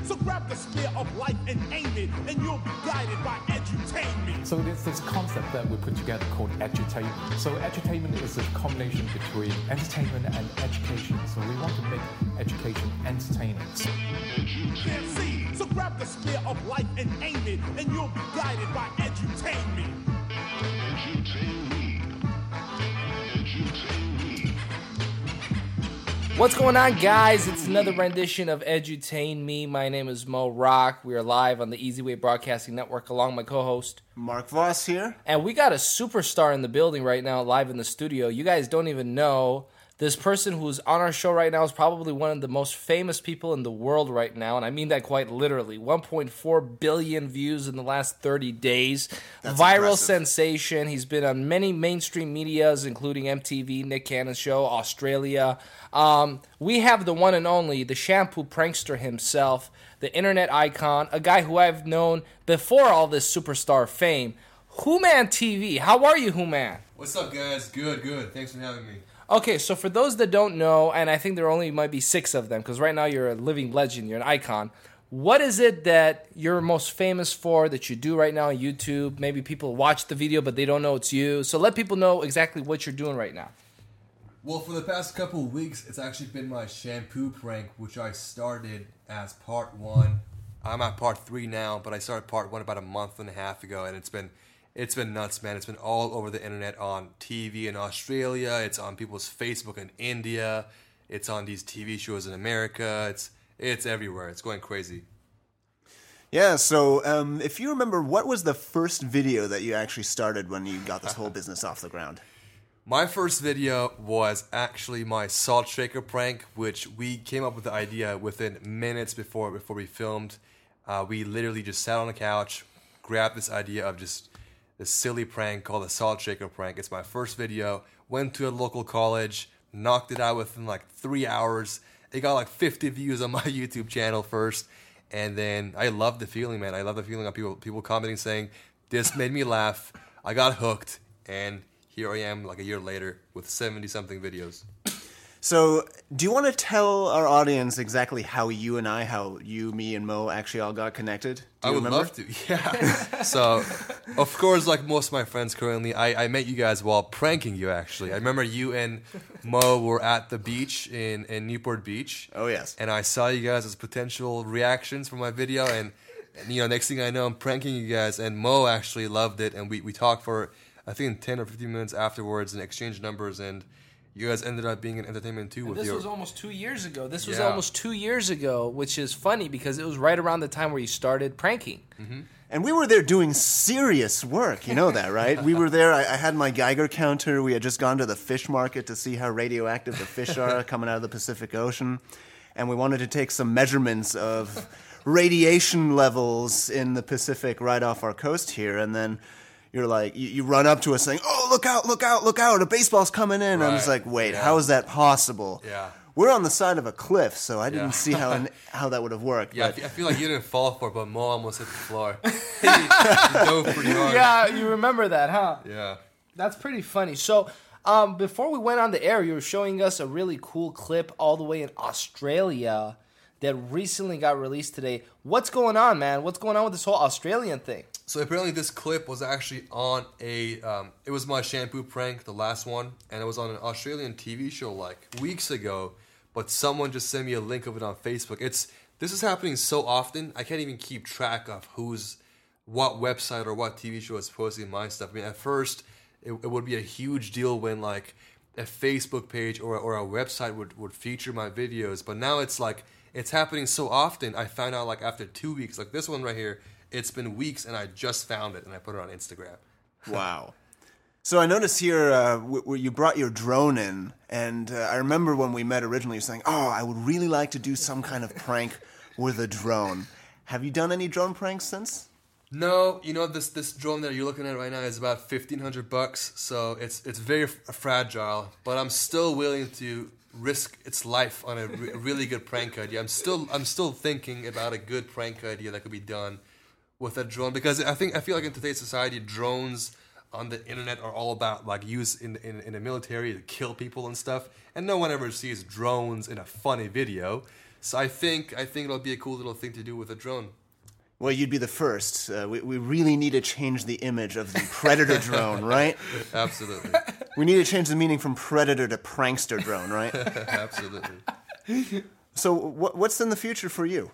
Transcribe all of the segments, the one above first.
So grab the spear of life and aim it, and you'll be guided by edutainment. So there's this concept that we put together called edutainment. So edutainment is a combination between entertainment and education. So we want to make education entertaining. Can't see. So grab the spear of life and aim it, and you'll be guided by edutainment. What's going on, guys? It's another rendition of Edutain Me. My name is Mo Rock. We are live on the Easy Way Broadcasting Network along my co-host Mark Voss here. And we got a superstar in the building right now, live in the studio. You guys don't even know. This person who's on our show right now is probably one of the most famous people in the world right now, and I mean that quite literally. 1.4 billion views in the last 30 days. That's Viral impressive. sensation. He's been on many mainstream medias, including MTV, Nick Cannon's show, Australia. We have the one and only, the shampoo prankster himself, the internet icon, a guy who I've known before all this superstar fame, Hooman TV. How are you, Hooman? What's up, guys? Good. Thanks for having me. Okay, so for those that don't know, and I think there only might be 6 of them, because right now you're a living legend, you're an icon. What is it that you're most famous for that you do right now on YouTube? Maybe people watch the video, but they don't know it's you. So let people know exactly what you're doing right now. Well, for the past couple of weeks, it's actually been my shampoo prank, which I started as part 1. I'm at part 3 now, but I started part 1 about a month and a half ago, and it's been nuts, man. It's been all over the internet, on TV in Australia. It's on people's Facebook in India. It's on these TV shows in America. It's everywhere. It's going crazy. Yeah, so if you remember, what was the first video that you actually started when you got this whole business off the ground? My first video was actually my salt shaker prank, which we came up with the idea within minutes before we filmed. We literally just sat on the couch, grabbed this idea of just this silly prank called the salt shaker prank. It's my first video. Went to a local college, knocked it out within like 3 hours. It got like 50 views on my YouTube channel first, and then I love the feeling, man. I love the feeling of people commenting saying, "This made me laugh. I got hooked," and here I am like a year later with 70-something videos. So, do you want to tell our audience exactly how you, me, and Mo actually all got connected? Do I you would remember? love to, yeah. So, of course, like most of my friends currently, I met you guys while pranking you, actually. I remember you and Mo were at the beach in Newport Beach. Oh, yes. And I saw you guys as potential reactions for my video, and next thing I know, I'm pranking you guys, and Mo actually loved it, and we talked for, I think, 10 or 15 minutes afterwards and exchanged numbers, and you guys ended up being in entertainment too. And this was almost 2 years ago. This was Yeah. almost 2 years ago, which is funny because it was right around the time where you started pranking. Mm-hmm. And we were there doing serious work, you know that, right? We were there, I had my Geiger counter, we had just gone to the fish market to see how radioactive the fish are coming out of the Pacific Ocean, and we wanted to take some measurements of radiation levels in the Pacific right off our coast here, and then you're like, you run up to us saying, "Oh, look out, a baseball's coming in." Right. I'm just like, wait, Yeah. how is that possible? Yeah. We're on the side of a cliff, so I didn't Yeah. see how that would have worked. Yeah, but I feel like you didn't fall for it, but Mo almost hit the floor. He dove pretty hard. Yeah, you remember that, huh? Yeah. That's pretty funny. So, before we went on the air, you were showing us a really cool clip all the way in Australia that recently got released today. What's going on, man? What's going on with this whole Australian thing? So apparently this clip was actually on it was my shampoo prank, the last one, and it was on an Australian TV show like weeks ago, but someone just sent me a link of it on Facebook. This is happening so often, I can't even keep track of what website or what TV show is posting my stuff. I mean, at first, it would be a huge deal when like a Facebook page or a website would feature my videos, but now it's like, it's happening so often, I found out like after 2 weeks, like this one right here, it's been weeks, and I just found it, and I put it on Instagram. wow. So I noticed here where you brought your drone in, and I remember when we met originally, you were saying, "Oh, I would really like to do some kind of prank with a drone." Have you done any drone pranks since? No, this drone that you're looking at right now is about $1,500, so it's very fragile. But I'm still willing to risk its life on a really good prank idea. I'm still thinking about a good prank idea that could be done with a drone, because I feel like in today's society, drones on the internet are all about like use in the military to kill people and stuff, and no one ever sees drones in a funny video. So I think it'll be a cool little thing to do with a drone. Well, you'd be the first. We really need to change the image of the predator drone, right? Absolutely. We need to change the meaning from predator to prankster drone, right? Absolutely. So what's in the future for you?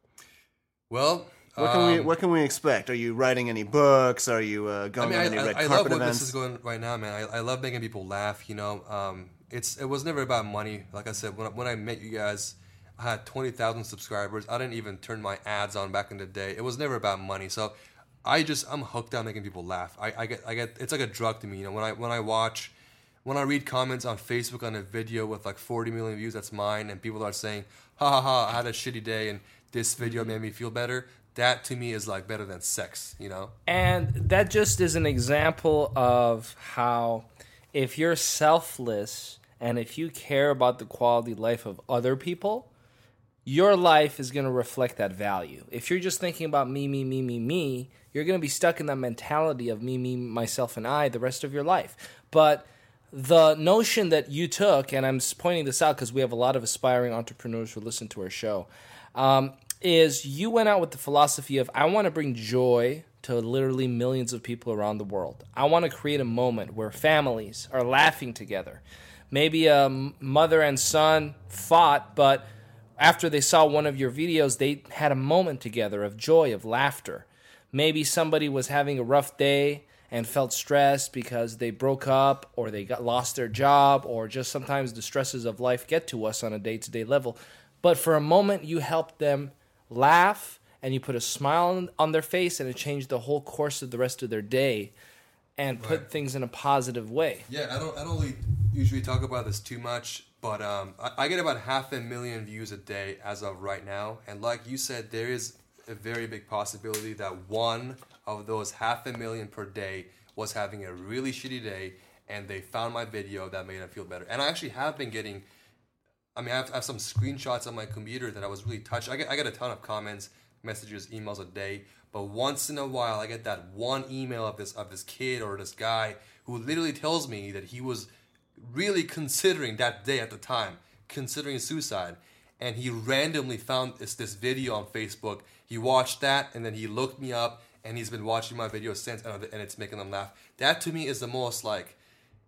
Well, What can we expect? Are you writing any books? Are you going on any red I carpet love what events? this is going right now, man. I love making people laugh. You know, it was never about money. Like I said, when I met you guys, I had 20,000 subscribers. I didn't even turn my ads on back in the day. It was never about money. So I'm hooked on making people laugh. I get it's like a drug to me. You know, when I read comments on Facebook on a video with like 40 million views, that's mine, and people are saying, ha ha ha, I had a shitty day and this video made me feel better. That to me is like better than sex, you know? And that just is an example of how if you're selfless and if you care about the quality life of other people, your life is going to reflect that value. If you're just thinking about me, you're going to be stuck in that mentality of me, myself, and I the rest of your life. But the notion that you took, and I'm pointing this out because we have a lot of aspiring entrepreneurs who listen to our show, is you went out with the philosophy of, I want to bring joy to literally millions of people around the world. I want to create a moment where families are laughing together. Maybe a mother and son fought, but after they saw one of your videos, they had a moment together of joy, of laughter. Maybe somebody was having a rough day and felt stressed because they broke up or they lost their job, or just sometimes the stresses of life get to us on a day-to-day level. But for a moment, you helped them laugh and you put a smile on their face, and it changed the whole course of the rest of their day and put things in a positive way. Yeah, I don't really usually talk about this too much, but I get about 500,000 views a day as of right now. And like you said, there is a very big possibility that one of those 500,000 per day was having a really shitty day and they found my video that made them feel better. And I actually have been getting, I have some screenshots on my computer that I was really touched. I get a ton of comments, messages, emails a day, but once in a while I get that one email of this kid or this guy who literally tells me that he was really considering that day at the time, considering suicide, and he randomly found this video on Facebook. He watched that, and then he looked me up, and he's been watching my videos since, and it's making them laugh. That to me is the most like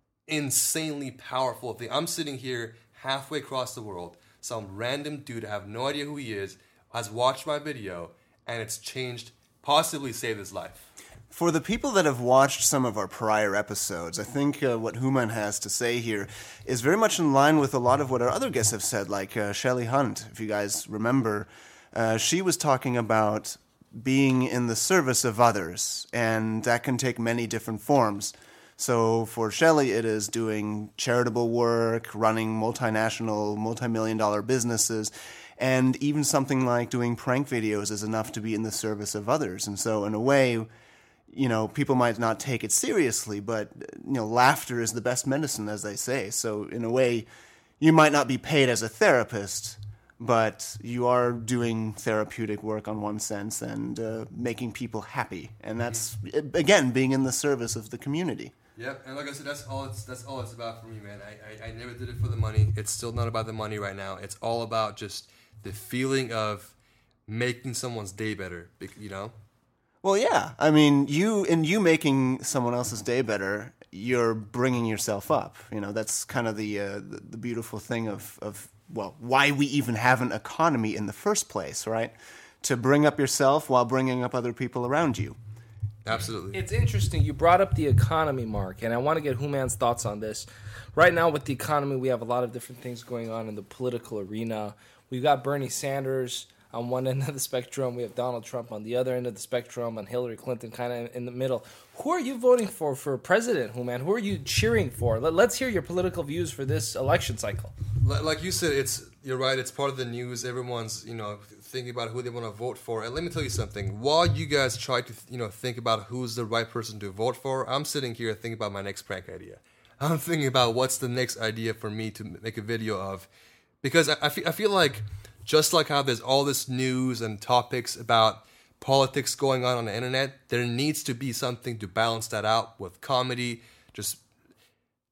insanely powerful thing. I'm sitting here halfway across the world, some random dude, I have no idea who he is, has watched my video, and it's changed, possibly saved his life. For the people that have watched some of our prior episodes, I think what Hooman has to say here is very much in line with a lot of what our other guests have said, like Shelley Hunt, if you guys remember. She was talking about being in the service of others, and that can take many different forms. So for Shelley, it is doing charitable work, running multinational, multi-million-dollar businesses, and even something like doing prank videos is enough to be in the service of others. And so in a way, you know, people might not take it seriously, but, you know, laughter is the best medicine, as they say. So in a way, you might not be paid as a therapist, but you are doing therapeutic work on one sense and making people happy. And that's, again, being in the service of the community. Yep, and like I said, that's all it's about for me, man. I never did it for the money. It's still not about the money right now. It's all about just the feeling of making someone's day better, you know? Well, yeah. I mean, you making someone else's day better, you're bringing yourself up. You know, that's kind of the beautiful thing of why we even have an economy in the first place, right? To bring up yourself while bringing up other people around you. Absolutely. It's interesting. You brought up the economy, Mark, and I want to get Hooman's thoughts on this. Right now with the economy, we have a lot of different things going on in the political arena. We've got Bernie Sanders on one end of the spectrum. We have Donald Trump on the other end of the spectrum, and Hillary Clinton kind of in the middle. Who are you voting for president, Hooman? Who are you cheering for? Let's hear your political views for this election cycle. Like you said, you're right. It's part of the news. Everyone's, thinking about who they want to vote for. And let me tell you something. While you guys try to, think about who's the right person to vote for, I'm sitting here thinking about my next prank idea. I'm thinking about what's the next idea for me to make a video of. Because I feel like, just like how there's all this news and topics about politics going on the internet, there needs to be something to balance that out with comedy, just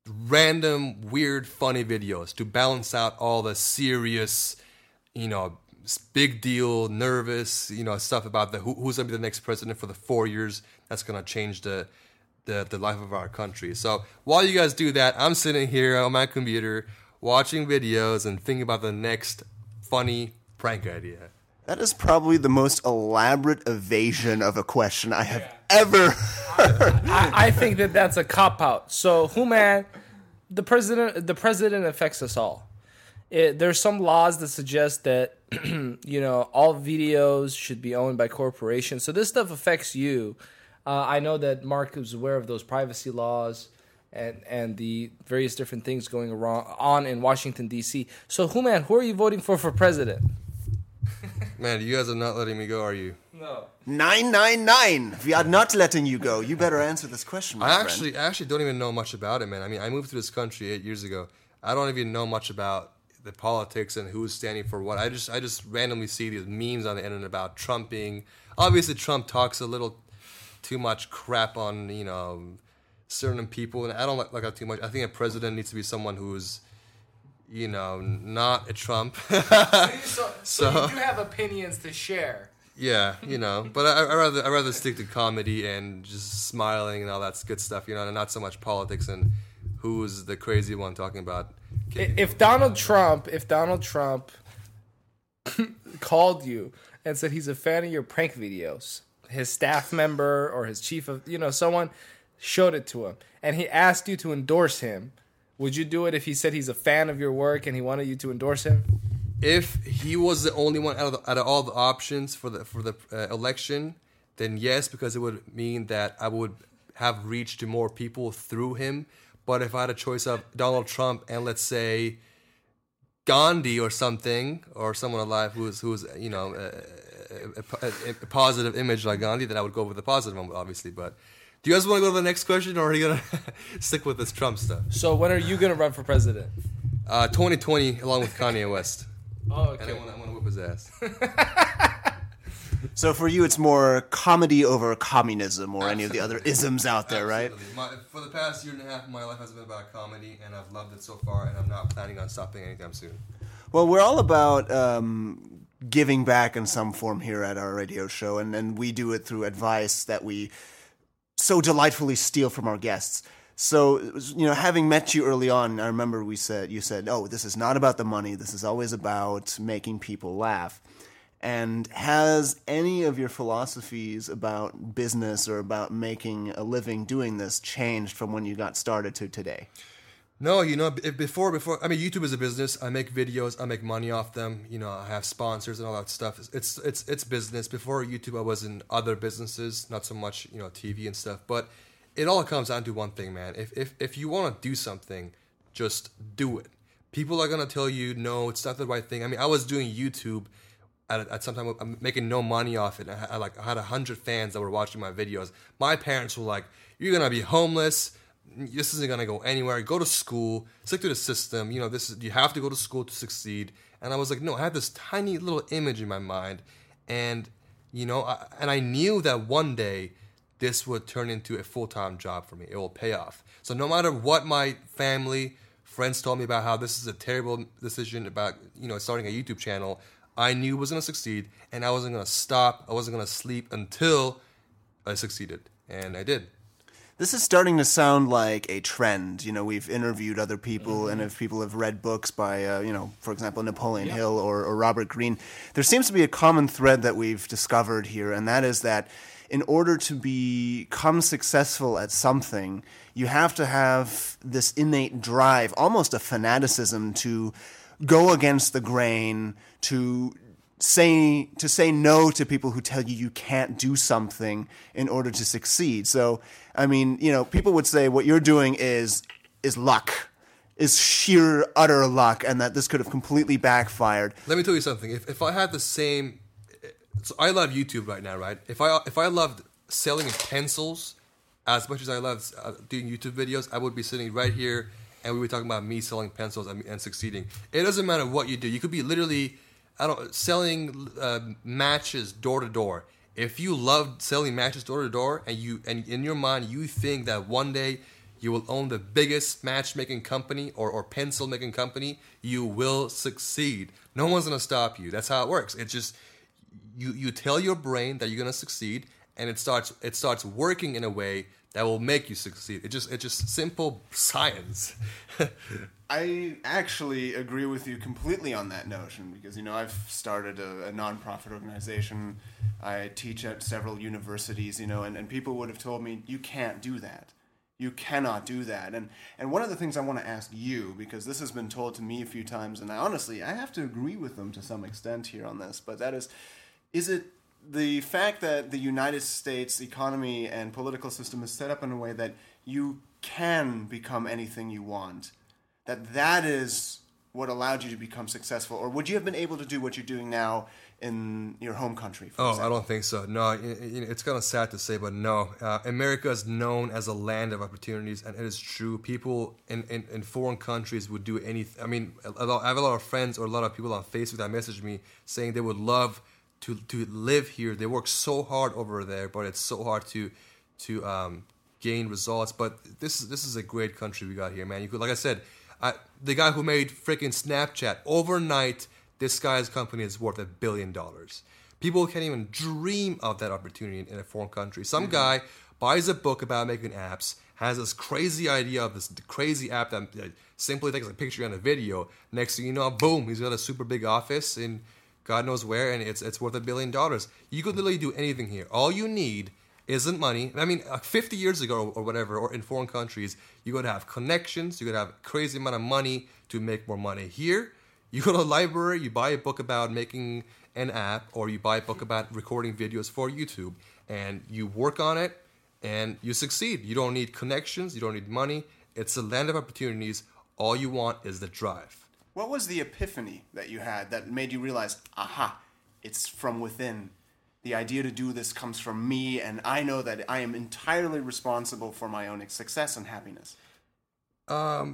random, weird, funny videos to balance out all the serious, big deal, nervous, stuff about who's going to be the next president for the 4 years that's going to change the life of our country. So while you guys do that, I'm sitting here on my computer watching videos and thinking about the next funny prank idea. That is probably the most elaborate evasion of a question I have ever heard. I think that's a cop-out. So, Human, the president affects us all. There's some laws that suggest that, all videos should be owned by corporations. So this stuff affects you. I know that Mark is aware of those privacy laws and the various different things going on in Washington, D.C. So, Human, who are you voting for president? Man, you guys are not letting me go, are you? No. 999. We are not letting you go. You better answer this question, my friend. I actually don't even know much about it, man. I mean, I moved to this country 8 years ago. I don't even know much about the politics and who's standing for what. I just randomly see these memes on the internet about Trump being... Obviously, Trump talks a little too much crap on, certain people, and I don't like that too much. I think a president needs to be someone who's, not a Trump. So you do have opinions to share. Yeah, but I rather stick to comedy and just smiling and all that good stuff, and not so much politics and who's the crazy one talking about. If Donald Trump called you and said he's a fan of your prank videos, his staff member or his chief of, someone showed it to him and he asked you to endorse him, would you do it if he said he's a fan of your work and he wanted you to endorse him? If he was the only one out of all the options for the election, then yes, because it would mean that I would have reached to more people through him. But if I had a choice of Donald Trump and let's say Gandhi or something, or someone alive who's a positive image like Gandhi, then I would go with the positive one, obviously. But do you guys want to go to the next question, or are you gonna stick with this Trump stuff? So when are you gonna run for president? 2020, along with Kanye West. Oh, okay. And I want to whip his ass. So for you, it's more comedy over communism or any of the other isms out there, right? For the past year and a half, my life has been about comedy, and I've loved it so far, and I'm not planning on stopping anytime soon. Well, we're all about giving back in some form here at our radio show, and we do it through advice that we so delightfully steal from our guests. So, having met you early on, I remember you said, oh, this is not about the money. This is always about making people laugh. And has any of your philosophies about business or about making a living doing this changed from when you got started to today? No, before, I mean, YouTube is a business. I make videos. I make money off them. I have sponsors and all that stuff. It's business. Before YouTube, I was in other businesses, not so much, TV and stuff. But it all comes down to one thing, man. If you want to do something, just do it. People are going to tell you, no, it's not the right thing. I mean, I was doing YouTube at some time. I'm making no money off it. I had 100 fans that were watching my videos. My parents were like, you're going to be homeless. This isn't going to go anywhere. Go to school. Stick to the system. You have to go to school to succeed. And I was like, no, I had this tiny little image in my mind. And, I knew that one day this would turn into a full-time job for me. It will pay off. So no matter what my family, friends told me about how this is a terrible decision about, starting a YouTube channel, I knew it was going to succeed. And I wasn't going to stop. I wasn't going to sleep until I succeeded. And I did. This is starting to sound like a trend. We've interviewed other people, and if people have read books by, for example, Napoleon Hill or Robert Greene, there seems to be a common thread that we've discovered here, and that is that in order to become successful at something, you have to have this innate drive, almost a fanaticism, to go against the grain, to say no to people who tell you can't do something in order to succeed. So, I mean, people would say what you're doing is luck, is sheer utter luck, and that this could have completely backfired. Let me tell you something. If I had the same, so I love YouTube right now, right? If I loved selling pencils as much as I love doing YouTube videos, I would be sitting right here and we were talking about me selling pencils and succeeding. It doesn't matter what you do. You could be literally selling matches door to door. If you love selling matches door to door, and in your mind you think that one day you will own the biggest matchmaking company or pencil making company, you will succeed. No one's going to stop you. That's how it works. It's just you tell your brain that you're going to succeed, and it starts working in a way that will make you succeed. It's just simple science. I actually agree with you completely on that notion because, I've started a nonprofit organization. I teach at several universities, and people would have told me, you can't do that. You cannot do that. And one of the things I want to ask you, because this has been told to me a few times, and honestly, I have to agree with them to some extent here on this, but that is it the fact that the United States economy and political system is set up in a way that you can become anything you want, that is what allowed you to become successful? Or would you have been able to do what you're doing now in your home country, for example? I don't think so. No, it's kind of sad to say, but no. America is known as a land of opportunities, and it is true. People in foreign countries would do anything. I mean, I have a lot of friends or a lot of people on Facebook that message me saying they would love to live here. They work so hard over there, but it's so hard to gain results. But this is a great country we got here, man. You could, like I said, the guy who made freaking Snapchat overnight, this guy's company is worth $1 billion. People can't even dream of that opportunity in a foreign country. Some guy buys a book about making apps, has this crazy idea of this crazy app that simply takes a picture and a video. Next thing you know, boom, he's got a super big office in God knows where, and it's worth $1 billion. You could literally do anything here. All you need isn't money. I mean, 50 years ago or whatever, or in foreign countries, you got to have connections, you got to have a crazy amount of money to make more money. Here, you go to a library, you buy a book about making an app, or you buy a book about recording videos for YouTube, and you work on it, and you succeed. You don't need connections, you don't need money. It's a land of opportunities. All you want is the drive. What was the epiphany that you had that made you realize, aha, it's from within? The idea to do this comes from me, and I know that I am entirely responsible for my own success and happiness. I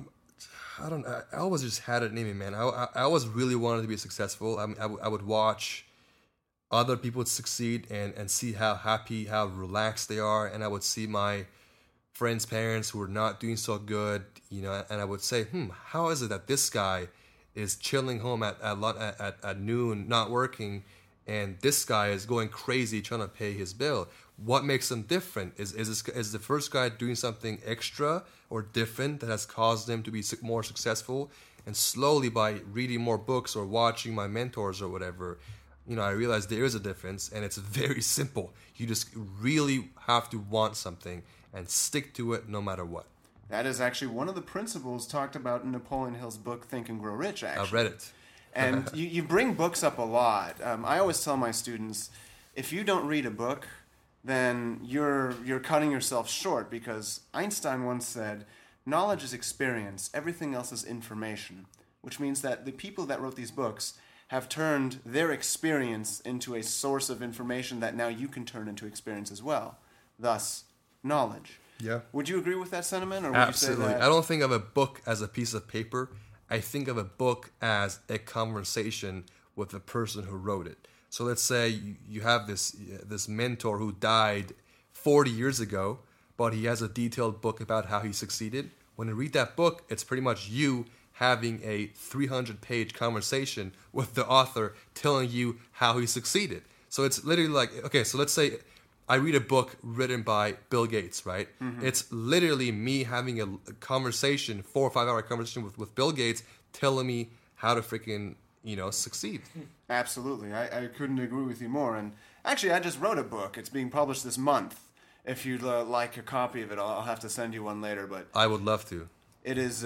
always just had it in me, man. I always really wanted to be successful. I would watch other people succeed and see how happy, how relaxed they are, and I would see my friends' parents who were not doing so good, and I would say, how is it that this guy is chilling home at noon, not working, and this guy is going crazy trying to pay his bill? What makes him different? Is the first guy doing something extra or different that has caused him to be more successful? And slowly, by reading more books or watching my mentors or whatever, I realized there is a difference, and it's very simple. You just really have to want something and stick to it no matter what. That is actually one of the principles talked about in Napoleon Hill's book, Think and Grow Rich, actually. I've read it. And you bring books up a lot. I always tell my students, if you don't read a book, then you're cutting yourself short, because Einstein once said, knowledge is experience, everything else is information, which means that the people that wrote these books have turned their experience into a source of information that now you can turn into experience as well. Thus, knowledge. Yeah. Would you agree with that sentiment? Or would Absolutely. You say that? I don't think of a book as a piece of paper. I think of a book as a conversation with the person who wrote it. So let's say you have this mentor who died 40 years ago, but he has a detailed book about how he succeeded. When you read that book, it's pretty much you having a 300-page conversation with the author telling you how he succeeded. So it's literally like, okay, so let's say I read a book written by Bill Gates, right? Mm-hmm. It's literally me having a conversation, 4 or 5 hour conversation with Bill Gates, telling me how to freaking, succeed. Absolutely. I couldn't agree with you more. And actually, I just wrote a book. It's being published this month. If you'd like a copy of it, I'll have to send you one later. But I would love to. It is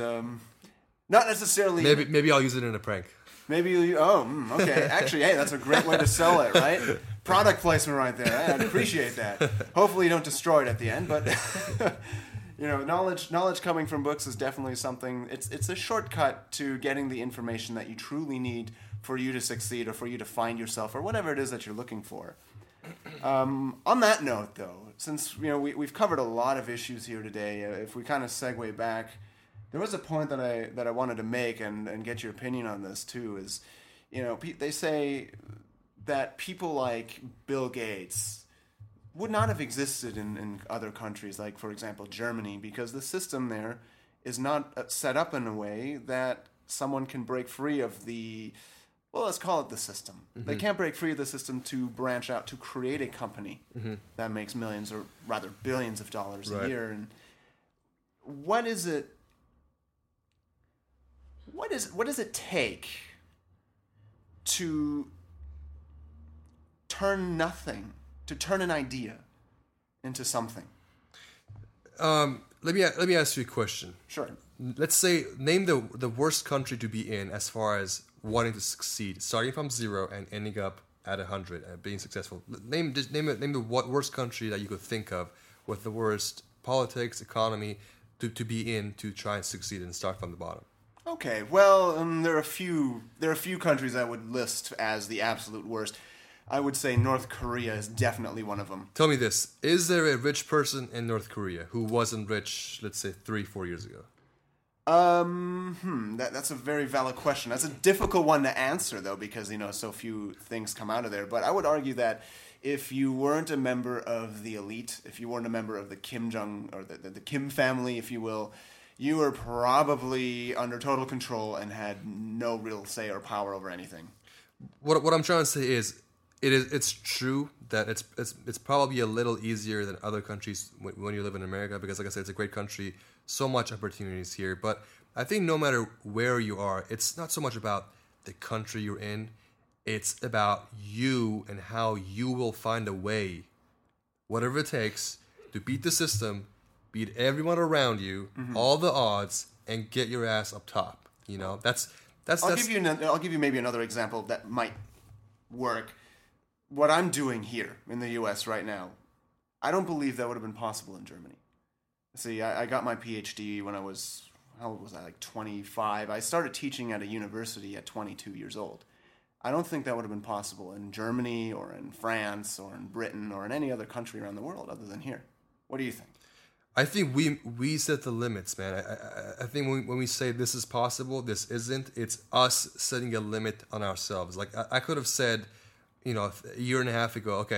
not necessarily... Maybe I'll use it in a prank. Maybe you... okay. Actually, hey, that's a great way to sell it, right? Product placement right there. I'd appreciate that. Hopefully you don't destroy it at the end, but... knowledge coming from books is definitely something... It's a shortcut to getting the information that you truly need for you to succeed or for you to find yourself or whatever it is that you're looking for. On that note, though, since we've covered a lot of issues here today, if we kind of segue back, there was a point that I wanted to make and get your opinion on this too. Is they say that people like Bill Gates, would not have existed in other countries, like, for example, Germany, because the system there is not set up in a way that someone can break free of the, well, let's call it the system. They can't break free of the system to branch out, to create a company that makes millions, or rather billions of dollars a year. And what does it take to turn nothing, to turn an idea into something? Let me ask you a question. Sure. Let's say, name the worst country to be in as far as wanting to succeed, starting from 0 and ending up at 100 and being successful. Name the worst country that you could think of with the worst politics, economy to be in to try and succeed and start from the bottom. Okay, well, there are a few countries I would list as the absolute worst. I would say North Korea is definitely one of them. Tell me this: is there a rich person in North Korea who wasn't rich, let's say 3-4 years ago? That's a very valid question. That's a difficult one to answer, though, because, so few things come out of there. But I would argue that if you weren't a member of the elite, if you weren't a member of the Kim Jong, or the Kim family, if you will, you were probably under total control and had no real say or power over anything. What I'm trying to say is, it's true that it's probably a little easier than other countries when you live in America, because, like I said, it's a great country, so much opportunities here. But I think no matter where you are, it's not so much about the country you're in, it's about you and how you will find a way, whatever it takes, to beat the system, beat everyone around you, all the odds, and get your ass up top. I'll give you maybe another example that might work. What I'm doing here in the U.S. right now, I don't believe that would have been possible in Germany. See, I got my PhD when I was, how old was I, like 25? I started teaching at a university at 22 years old. I don't think that would have been possible in Germany or in France or in Britain or in any other country around the world other than here. What do you think? I think we set the limits, man. I think when we say this is possible, this isn't, it's us setting a limit on ourselves. Like, I could have said, a year and a half ago, okay,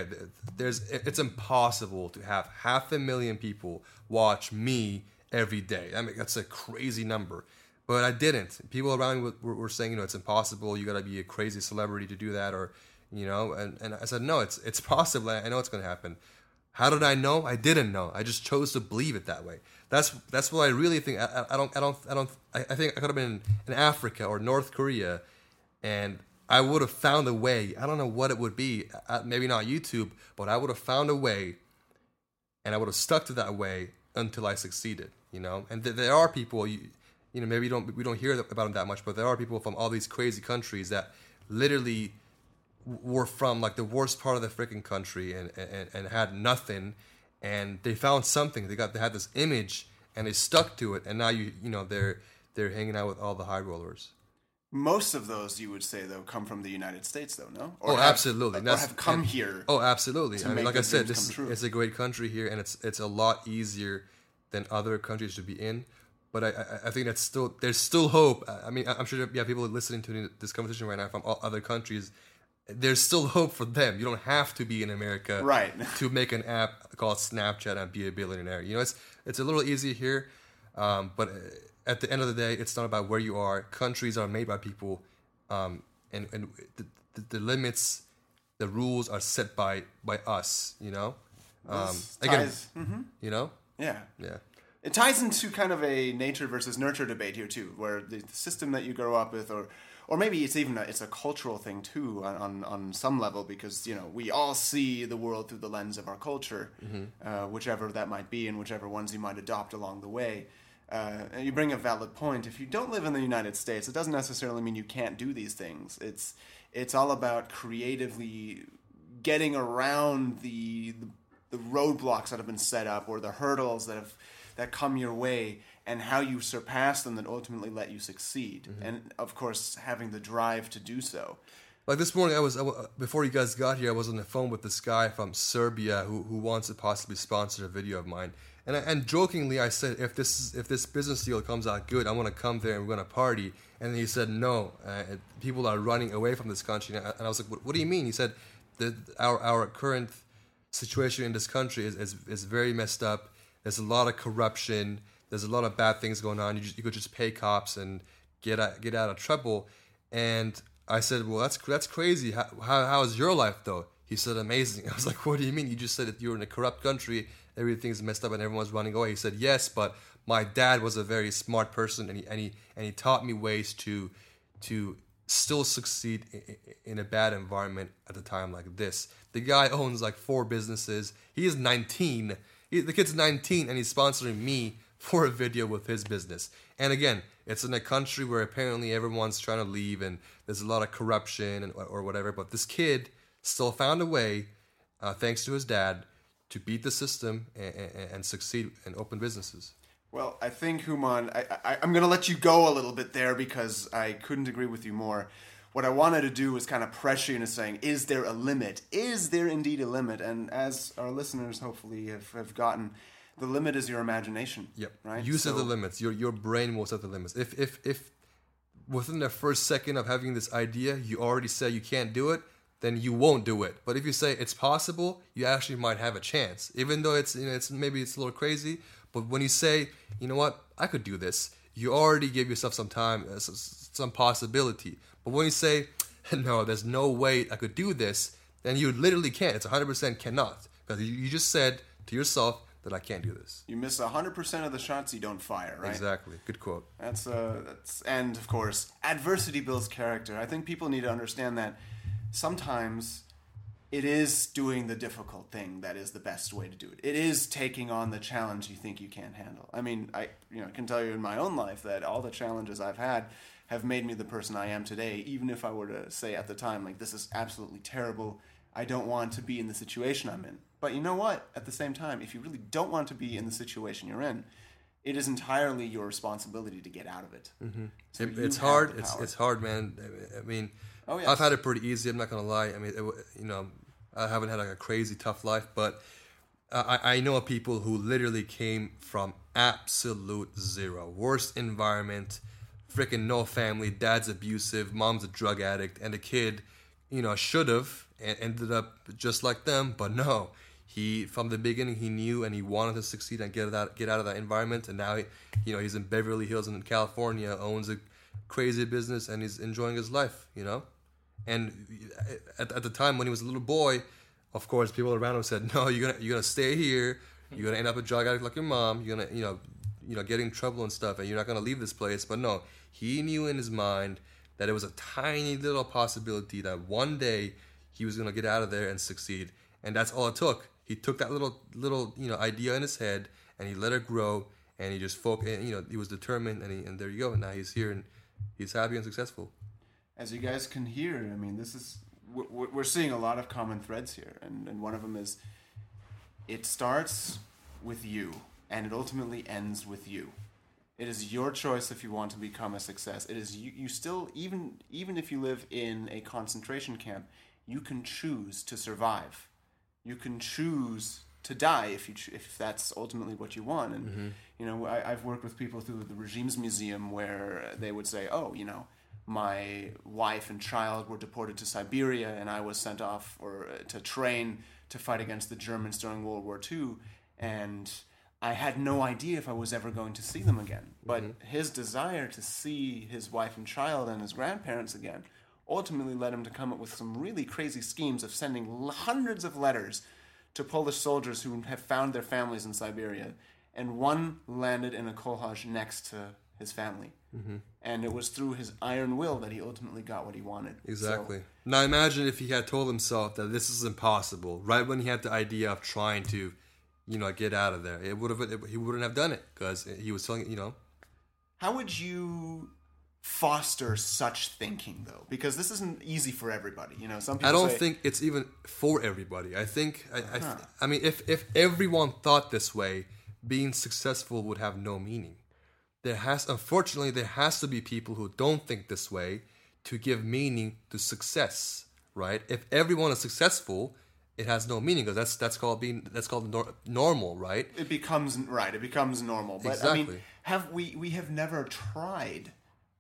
it's impossible to have 500,000 people watch me every day. I mean, that's a crazy number. But I didn't. People around me were saying, it's impossible. You got to be a crazy celebrity to do that, or, and I said, no, it's possible. I know it's going to happen. How did I know? I didn't know. I just chose to believe it that way. That's what I really think. I think I could have been in Africa or North Korea, and I would have found a way. I don't know what it would be. Maybe not YouTube, but I would have found a way, and I would have stuck to that way until I succeeded. And there are people. Maybe we don't hear about them that much, but there are people from all these crazy countries that literally were from like the worst part of the freaking country and had nothing, and they found something. They had this image and they stuck to it, and now they're hanging out with all the high rollers. Most of those, you would say, though, come from the United States, though, no? Absolutely. Or have come here. Oh, absolutely. I mean, like I said, it's a great country here, and it's a lot easier than other countries to be in. But I think there's still hope. I mean, I'm sure people listening to this conversation right now from all other countries. There's still hope for them. You don't have to be in America to make an app called Snapchat and be a billionaire. It's a little easier here, but at the end of the day, it's not about where you are. Countries are made by people, and the limits, the rules are set by us. Again, Yeah. Yeah. It ties into kind of a nature versus nurture debate here too, where the system that you grow up with, or maybe it's even it's a cultural thing too on some level, because we all see the world through the lens of our culture, whichever that might be, and whichever ones you might adopt along the way. And you bring a valid point. If you don't live in the United States, it doesn't necessarily mean you can't do these things. It's all about creatively getting around the roadblocks that have been set up, or the hurdles that come your way, and how you surpass them that ultimately let you succeed. And of course, having the drive to do so. Like this morning, before you guys got here, I was on the phone with this guy from Serbia who wants to possibly sponsor a video of mine. And jokingly, I said, if this business deal comes out good, I want to come there and we're going to party. And he said, no, people are running away from this country. And I was like, what do you mean? He said, that our current situation in this country is very messed up. There's a lot of corruption. There's a lot of bad things going on. You could just pay cops and get out of trouble. And I said, well, that's crazy. How is your life though? He said, amazing. I was like, what do you mean? You just said that you're in a corrupt country, everything's messed up and everyone's running away. He said, yes, but my dad was a very smart person and he taught me ways to still succeed in a bad environment at a time like this. The guy owns like 4 businesses. He is 19. The kid's 19 and he's sponsoring me for a video with his business. And again, it's in a country where apparently everyone's trying to leave and there's a lot of corruption or whatever. But this kid still found a way, thanks to his dad, to beat the system and succeed and open businesses. Well, I think, Human, I'm going to let you go a little bit there because I couldn't agree with you more. What I wanted to do was kind of pressure you into saying, is there a limit? Is there indeed a limit? And as our listeners hopefully have gotten, the limit is your imagination. Yep. Right? You set the limits. Your brain will set the limits. If within the first second of having this idea, you already say you can't do it, then you won't do it. But if you say it's possible, you actually might have a chance. Even though it's maybe it's a little crazy, but when you say, you know what, I could do this, you already give yourself some time, some possibility. But when you say, no, there's no way I could do this, then you literally can't. It's 100% cannot. Because you just said to yourself that I can't do this. You miss 100% of the shots you don't fire, right? Exactly. Good quote. That's and of course, adversity builds character. I think people need to understand that sometimes it is doing the difficult thing that is the best way to do it. It is taking on the challenge you think you can't handle. I mean, I can tell you in my own life that all the challenges I've had have made me the person I am today, even if I were to say at the time, like, this is absolutely terrible, I don't want to be in the situation I'm in. But you know what? At the same time, if you really don't want to be in the situation you're in, it is entirely your responsibility to get out of it. Mm-hmm. So it's hard. It's hard, man. I mean, oh, yes. I've had it pretty easy. I'm not gonna lie. I mean, I haven't had like a crazy tough life, but I know of people who literally came from absolute zero, worst environment, freaking no family, dad's abusive, mom's a drug addict, and the kid, should have and ended up just like them, but no. He, from the beginning, he knew and he wanted to succeed and get out of that environment. And now, he's in Beverly Hills in California, owns a crazy business, and he's enjoying his life. And at the time when he was a little boy, of course, people around him said, "No, you're gonna stay here. You're gonna end up a drug addict like your mom. You're gonna get in trouble and stuff, and you're not gonna leave this place." But no, he knew in his mind that it was a tiny little possibility that one day he was gonna get out of there and succeed, and that's all it took. He took that little idea in his head and he let it grow and he just focused. He was determined and there you go. And now he's here and he's happy and successful. As you guys can hear, I mean, we're seeing a lot of common threads here, and one of them is it starts with you and it ultimately ends with you. It is your choice if you want to become a success. It is you still, even if you live in a concentration camp, you can choose to survive. You can choose to die if that's ultimately what you want. And I've worked with people through the Regimes Museum where they would say, "Oh, my wife and child were deported to Siberia, and I was sent off to train to fight against the Germans during World War II, and I had no idea if I was ever going to see them again." But his desire to see his wife and child and his grandparents again ultimately led him to come up with some really crazy schemes of sending hundreds of letters to Polish soldiers who have found their families in Siberia. And one landed in a kolhaj next to his family. Mm-hmm. And it was through his iron will that he ultimately got what he wanted. Exactly. Now imagine if he had told himself that this is impossible, right when he had the idea of trying to, get out of there. He wouldn't have done it because he was telling, How would you foster such thinking, though? Because this isn't easy for everybody. Some people I don't think it's even for everybody. I think, I mean, if everyone thought this way, being successful would have no meaning. Unfortunately, there has to be people who don't think this way to give meaning to success, right? If everyone is successful, it has no meaning because that's called normal, right? It becomes normal. But exactly. I mean, we have never tried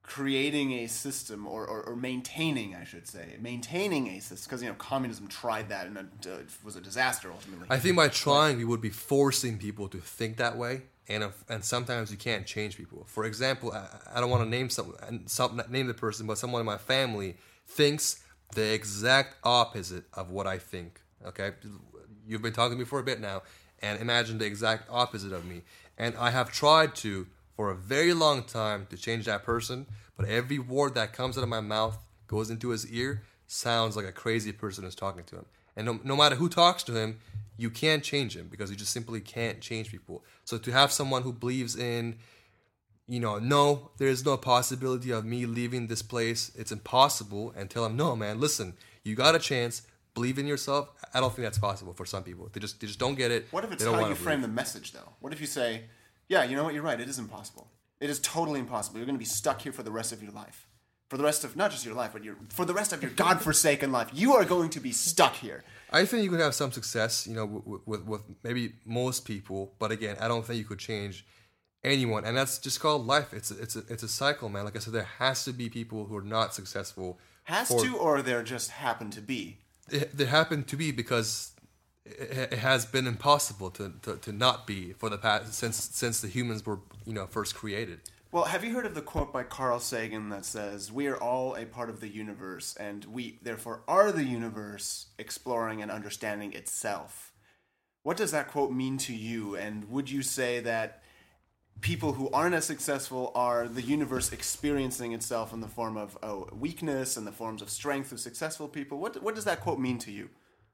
creating a system or maintaining, I should say, maintaining a system, because, communism tried that and it was a disaster ultimately. I think by trying, we would be forcing people to think that way, and sometimes you can't change people. For example, I don't want to name the person, but someone in my family thinks the exact opposite of what I think. Okay, you've been talking to me for a bit now, and imagine the exact opposite of me. And I have tried to, for a very long time, to change that person, but every word that comes out of my mouth, goes into his ear, sounds like a crazy person is talking to him. And no matter who talks to him, you can't change him, because you just simply can't change people. So to have someone who believes in, no, there's no possibility of me leaving this place, it's impossible, and tell him, no, man, listen, you got a chance, believe in yourself. I don't think that's possible for some people. They just don't get it. What if it's how you frame the message, though? What if you say, yeah, you know what, you're right, it is impossible. It is totally impossible. You're going to be stuck here for the rest of your life. For the rest of, not just your life, but for the rest of your godforsaken life. You are going to be stuck here. I think you could have some success, with maybe most people, but again, I don't think you could change anyone, and that's just called life. It's a cycle, man. Like I said, there has to be people who are not successful. Or there just happen to be. There happen to be because it has been impossible to not be for the past since the humans were first created. Well, have you heard of the quote by Carl Sagan that says, "We are all a part of the universe, and we therefore are the universe, exploring and understanding itself"? What does that quote mean to you? And would you say that people who aren't as successful are the universe experiencing itself in the form of weakness and the forms of strength of successful people? What does that quote mean to you?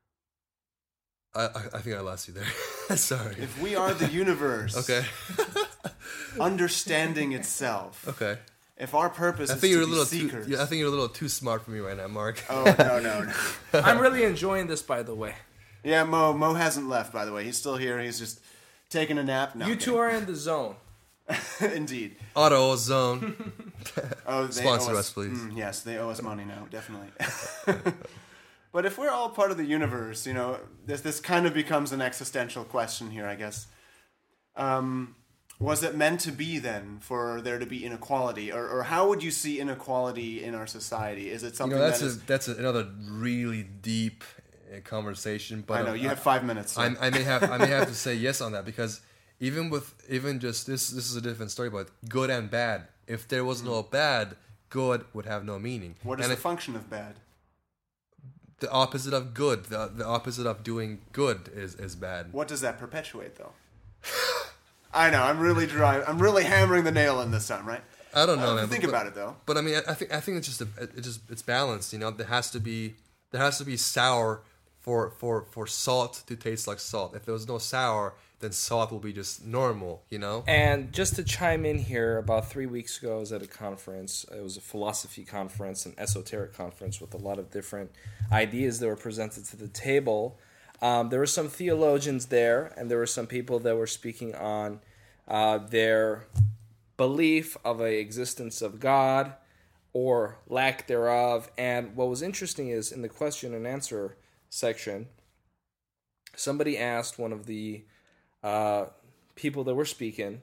I think I lost you there. Sorry. If we are the universe, okay, understanding itself. Okay. If our purpose I think is you're to a be little seekers. I think you're a little too smart for me right now, Mark. Oh, no. I'm really enjoying this, by the way. Yeah, Mo hasn't left, by the way. He's still here. He's just taking a nap. No, You two are in the zone. Indeed. AutoZone. Oh, Sponsor us, please. Yes, they owe us money now, definitely. But if we're all part of the universe, this kind of becomes an existential question here, I guess. Was it meant to be then for there to be inequality, or how would you see inequality in our society? Is it something that's another really deep conversation? But I know you have 5 minutes. So. I may have to say yes on that, because even just this is a different story, but good and bad. If there was no bad, good would have no meaning. What is the function of bad? The opposite of good. The opposite of doing good is bad. What does that perpetuate, though? I know. I'm really hammering the nail in this time, right? I don't know, man. Think about it, though. But I mean, I think it's it's balanced. There has to be sour for salt to taste like salt. If there was no sour, then salt will be just normal. And just to chime in here, about 3 weeks ago, I was at a conference. It was a philosophy conference, an esoteric conference with a lot of different ideas that were presented to the table. There were some theologians there, and there were some people that were speaking on their belief of an existence of God or lack thereof. And what was interesting is in the question and answer section, somebody asked one of the people that were speaking,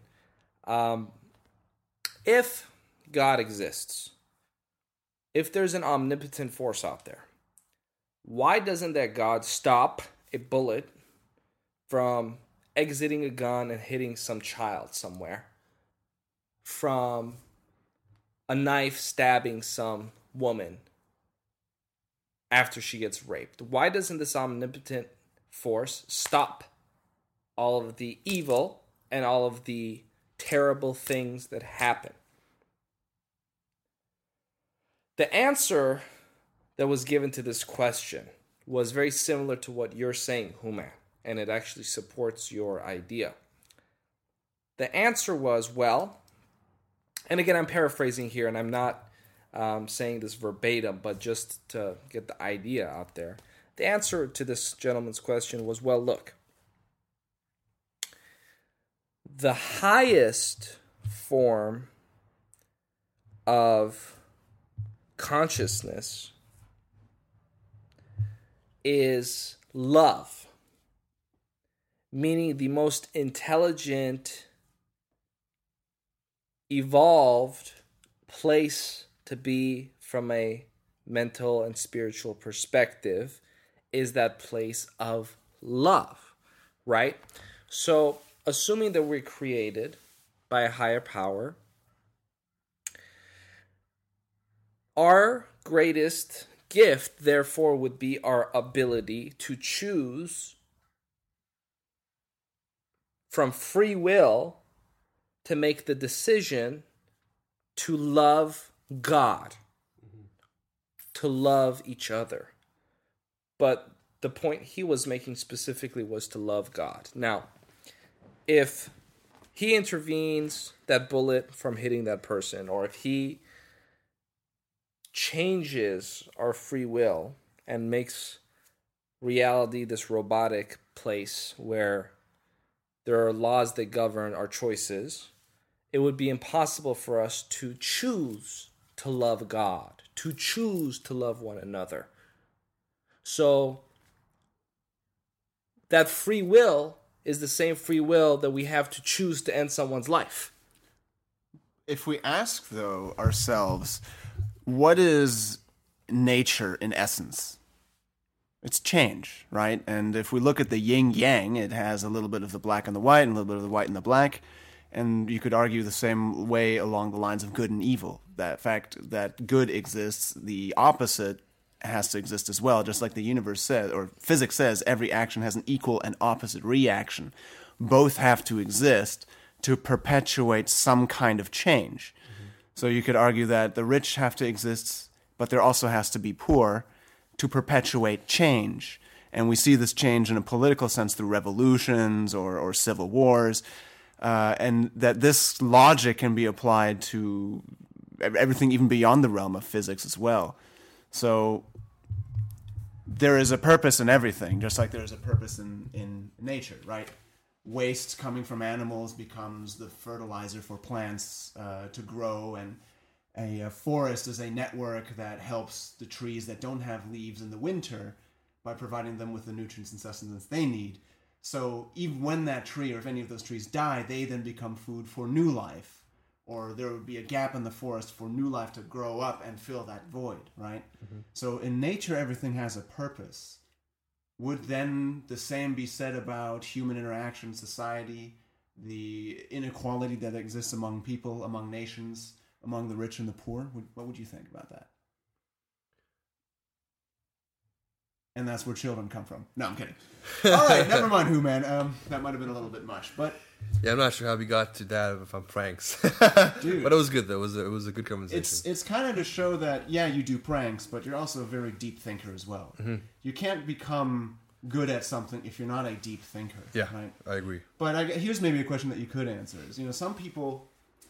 if God exists, if there's an omnipotent force out there, why doesn't that God stop a bullet from exiting a gun and hitting some child somewhere, from a knife stabbing some woman after she gets raped? Why doesn't this omnipotent force stop all of the evil and all of the terrible things that happen? The answer that was given to this question was very similar to what you're saying, Huma, and it actually supports your idea. The answer was, well, and again, I'm paraphrasing here, and I'm not saying this verbatim, but just to get the idea out there. The answer to this gentleman's question was, well, look, the highest form of consciousness is love, meaning the most intelligent, evolved place to be from a mental and spiritual perspective is that place of love, right? So, assuming that we're created by a higher power, our greatest gift, therefore, would be our ability to choose from free will to make the decision to love God, to love each other. But the point he was making specifically was to love God. Now, if he intervenes that bullet from hitting that person, or if he changes our free will and makes reality this robotic place where there are laws that govern our choices, it would be impossible for us to choose to love God, to choose to love one another. So that free will is the same free will that we have to choose to end someone's life. If we ask, though, ourselves, what is nature in essence? It's change, right? And if we look at the yin-yang, it has a little bit of the black and the white and a little bit of the white and the black. And you could argue the same way along the lines of good and evil. That fact that good exists, the opposite has to exist as well. Just like the universe says, or physics says, every action has an equal and opposite reaction. Both have to exist to perpetuate some kind of change. So you could argue that the rich have to exist, but there also has to be poor to perpetuate change. And we see this change in a political sense through revolutions or civil wars, and that this logic can be applied to everything even beyond the realm of physics as well. So there is a purpose in everything, just like there is a purpose in nature, right? Waste coming from animals becomes the fertilizer for plants to grow, and a forest is a network that helps the trees that don't have leaves in the winter by providing them with the nutrients and sustenance they need. So even when that tree, or if any of those trees die, they then become food for new life, or there would be a gap in the forest for new life to grow up and fill that void, right? So in nature, everything has a purpose. Would then the same be said about human interaction, society, the inequality that exists among people, among nations, among the rich and the poor? What would you think about that? And that's where children come from. No, I'm kidding. All right, never mind who, man. That might have been a little bit much, but Yeah, I'm not sure how we got to that if I'm pranks. Dude. But it was good, though. It was a good conversation. it's kind of to show that, yeah, you do pranks, but you're also a very deep thinker as well. You can't become good at something if you're not a deep thinker. Yeah, right? I agree. But here's maybe a question that you could answer is, some people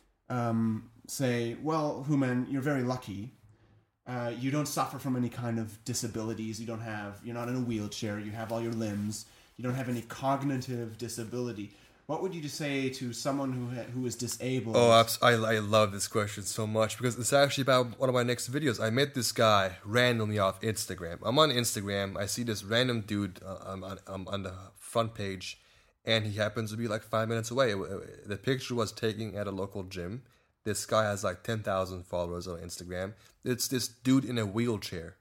say, well, Human, you're very lucky. You don't suffer from any kind of disabilities. You're not in a wheelchair. You have all your limbs. You don't have any cognitive disability. What would you say to someone who is disabled? Oh, I love this question so much because it's actually about one of my next videos. I met this guy randomly off Instagram. I'm on Instagram. I see this random dude on the front page, and he happens to be like 5 minutes away. The picture was taken at a local gym. This guy has like 10,000 followers on Instagram. It's this dude in a wheelchair.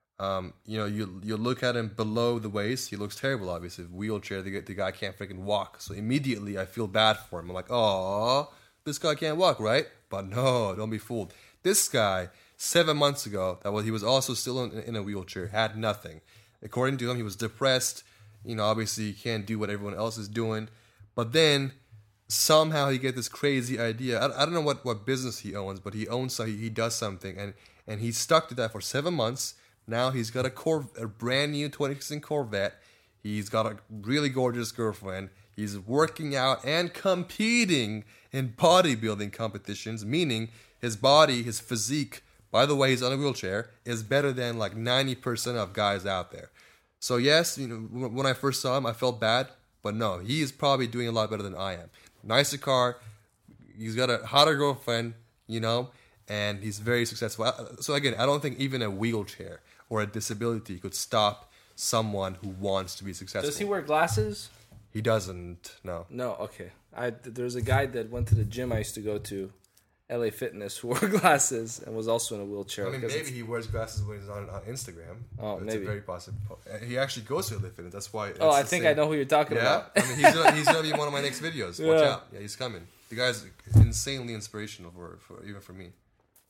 You look at him below the waist. He looks terrible, obviously. Wheelchair, the guy can't freaking walk. So immediately I feel bad for him. I'm like, oh, this guy can't walk, right? But no, don't be fooled. This guy, 7 months ago, he was also still in a wheelchair, had nothing. According to him, he was depressed. Obviously he can't do what everyone else is doing. But then somehow he gets this crazy idea. I don't know what business he owns, but he does something, and he stuck to that for 7 months. Now he's got a brand new 2016 Corvette. He's got a really gorgeous girlfriend. He's working out and competing in bodybuilding competitions, meaning his body, his physique, by the way, he's on a wheelchair, is better than like 90% of guys out there. So yes, when I first saw him, I felt bad, but no, he is probably doing a lot better than I am. Nicer car, he's got a hotter girlfriend, and he's very successful. So again, I don't think even a wheelchair or a disability could stop someone who wants to be successful. Does he wear glasses? He doesn't, no. No, okay. There's a guy that went to the gym I used to go to, LA Fitness who wore glasses and was also in a wheelchair. I mean, maybe he wears glasses when he's on Instagram. Oh, it's maybe. a very possible. He actually goes to LA Fitness. That's why. Oh, I think I know who you're talking Yeah, about. I mean, he's gonna be in one of my next videos. Watch Yeah. out! Yeah, he's coming. The guy's insanely inspirational for even for me.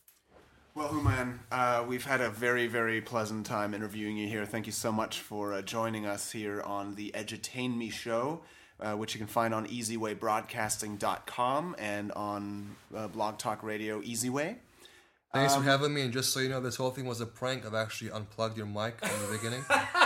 Well, Human, we've had a very, very pleasant time interviewing you here. Thank you so much for joining us here on the Edutain Me show, which you can find on easywaybroadcasting.com and on Blog Talk Radio Easyway. Thanks for having me. And just so you know, this whole thing was a prank. I've actually unplugged your mic in the beginning.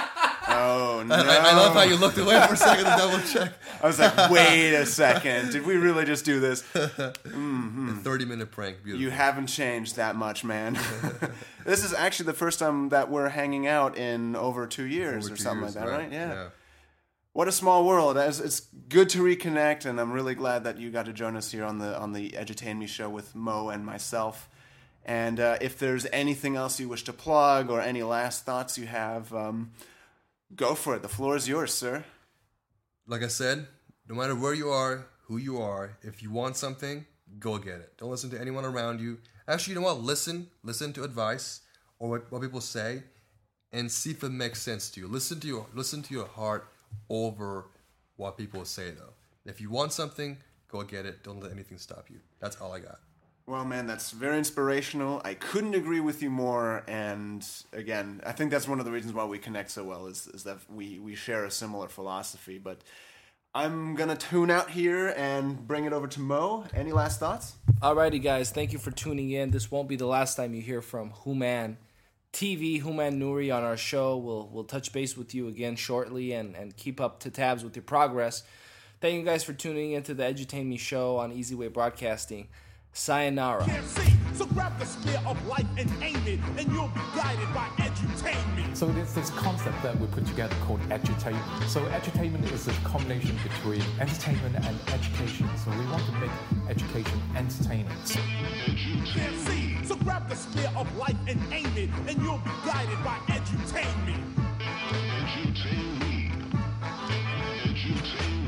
Oh, no. I love how you looked away for a second to double check. I was like, wait a second. Did we really just do this? A 30-minute prank. Beautiful. You haven't changed that much, man. This is actually the first time that we're hanging out in over 2 years Over or 2 something years, like that, right? Yeah. yeah. What a small world. It's good to reconnect, and I'm really glad that you got to join us here on the Edutain Me show with Mo and myself. And if there's anything else you wish to plug or any last thoughts you have, go for it. The floor is yours, sir. Like I said, no matter where you are, who you are, if you want something, go get it. Don't listen to anyone around you. Actually, you know what? Listen to advice or what people say, and see if it makes sense to you. Listen to your heart over what people say, though. If you want something, go get it. Don't let anything stop you. That's all I got. Well, man, that's very inspirational. I couldn't agree with you more. And again, I think that's one of the reasons why we connect so well is that we share a similar philosophy. But I'm going to tune out here and bring it over to Mo. Any last thoughts? Alrighty, guys. Thank you for tuning in. This won't be the last time you hear from Human TV, Human Nuri on our show. We'll touch base with you again shortly and keep up to tabs with your progress. Thank you guys for tuning into the Edutain Me show on Easy Way Broadcasting. Sayonara. Can't see, so grab the spear of life and aim it, and you'll be guided by Edutain Me. So there's this concept that we put together called edutainment. So edutainment is a combination between entertainment and education. So we want to make education entertaining. Can't see, so grab the spear of life and aim it, and you'll be guided by Edutain Me.